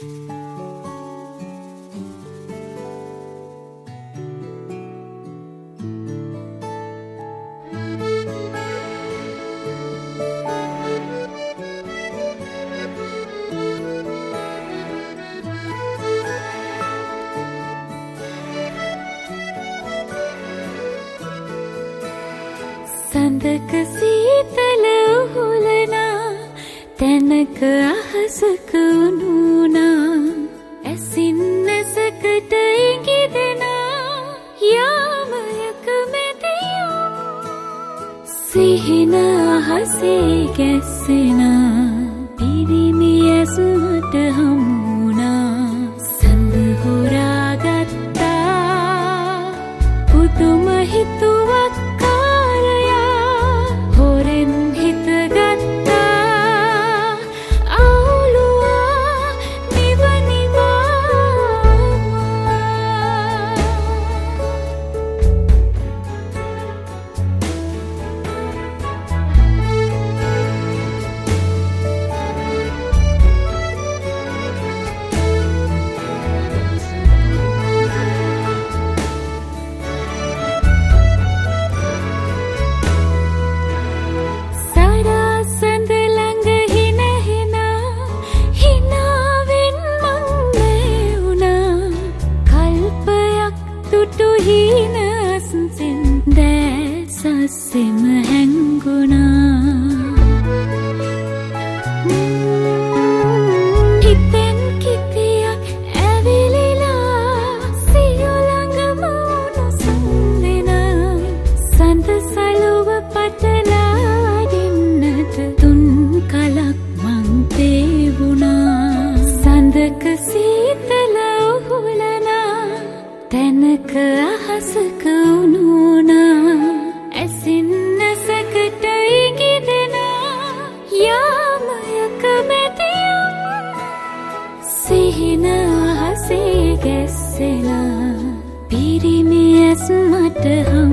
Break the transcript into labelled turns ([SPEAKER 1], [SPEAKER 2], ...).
[SPEAKER 1] සඳක සීතල උහුලනා තැනක අහසක උනුනා ඇසින් නැසකට ඉඟිදෙනා යාමයක මැදියම් සිහින අහසේ ගැස්සෙනා පිරිමි ඇස්මට හමුනා සඳ හොරාගත්තා පුදුම හිතුවක් සෙම හැංගුණා හිතෙන් කිතියක් ඇවිලිලා සියුළඟම උණුසුම් දෙනා සඳ සලුව පටලාඩින්නට තුන් කලක් මං තේවුණා සඳක සීතල උහුලනා තැනක අහසක උනුනා ඇසින් නැසකට ඉඟිදෙනා යාමයක මැදියම් සිහින අහසේ ගැස්සෙනා පිරිමි ඇස්මට හම්